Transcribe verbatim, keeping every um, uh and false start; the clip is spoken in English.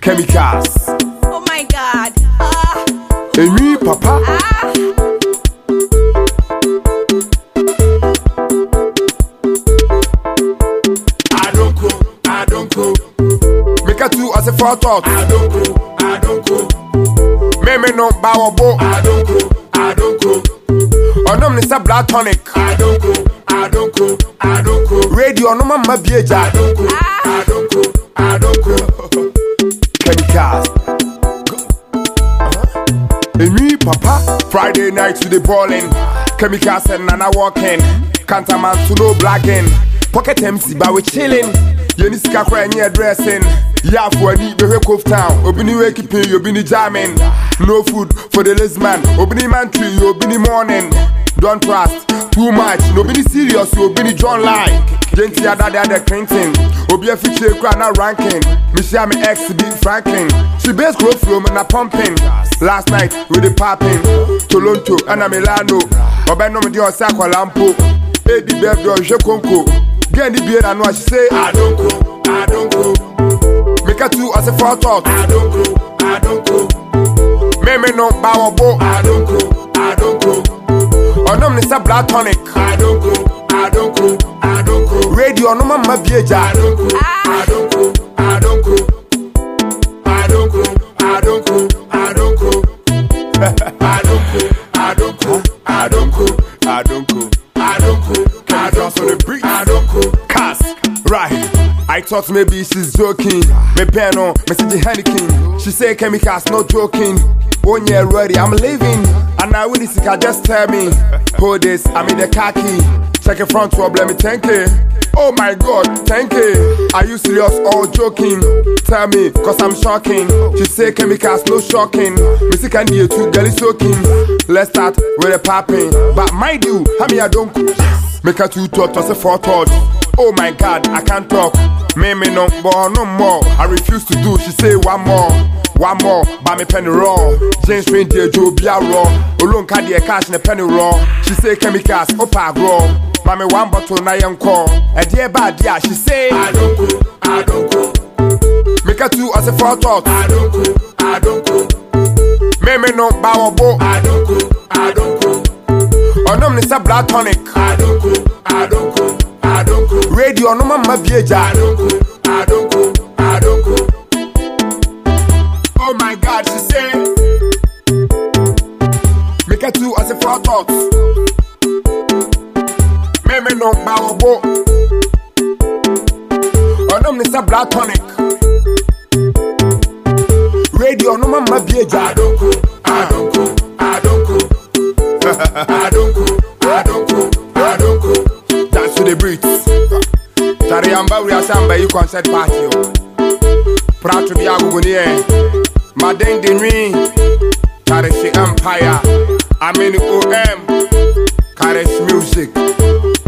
Chemicals. Oh my God. Ah. Et lui, papa. Ah. I don't go, I don't go. Make a two as a four thought. I don't go, I don't go. Me me no bow bo. I don't go, I don't go. On them is a black tonic. I don't go, I don't go, I don't go. Radio no mama bieja. I don't go, I don't go, I don't go. Chemicals. Et lui, papa. Friday night to the ballin'. Chemicals and Nana walking. Cantaman to no blacking. Pocket M C, but we chillin'. Yeni sika kwa nye dressing. Ya for ni be Cove Town. Obini wake pay, obini jamming. No food for the lazy man. Obini man tree, obini morning. Don't trust too much. Nobody serious, obini John line. Genty ada de ada Clinton. Obi a feature crowd na ranking. Michelle me ex be Franklin. She base growth from and a pumping. Last night with the popping. Toronto and a Milano. Obeno me dio sakwa lampo. Eddie Bebdo Jekonko. Get the beer and what she say. I don't go, I don't go. Make a two as a four thought. I don't go, I don't go. Me me no bow bo. I don't go, I don't go. On them is a black tonic. I don't go, I don't go, I don't go. Radio no mama bieja. I don't go, I don't go, I don't go. I don't go, I don't go, I don't go. I don't go, I don't go, I don't go. I don't go, I don't go. I don't go, I don't go. Cast, right. I thought maybe she's joking. Me piano, me say Henneken. She say Chemicals, no joking. When you're ready, I'm leaving. And now when this can just tell me, hold this, I'm in the khaki. Check it front to blame me, thank you. Oh my God, thank you. Are you serious or joking? Tell me, cause I'm shocking. She say Chemicals, no shocking. Me see can you two girl is soaking. Let's start with the popping. But mind you, how me I don't cook. Make a two talk, just a four thought. Oh my God, I can't talk. Me me no more, no more. I refuse to do. She say one more, one more. Buy me penny raw. James Rain dear Joe Bia raw. Alone cardi a cash in a penny raw. She say Chemicals, opa raw. Buy me one bottle na young call. A dear bad dear. She say I don't go, I don't go. Make a two as a four thought. I don't go, I don't go. Me me no bow bo. I don't go, I don't go. On them is a black tonic. I don't go, I don't go. I don't go. Radio no mama bieja. I don't go, I don't go, I don't go. Oh my God, she say. Make a two as a four thoughts. Me me no bow bo. On them is a black tonic. Radio no mama bieja. I don't go, I don't go, I don't go. I don't go, I don't go, I don't go. Dance to the beats. Tariamba we are samba you concert party. Proud to be a Gugunier. Madeng de Nuit. Karish Empire. I'm in O M. Karish Music.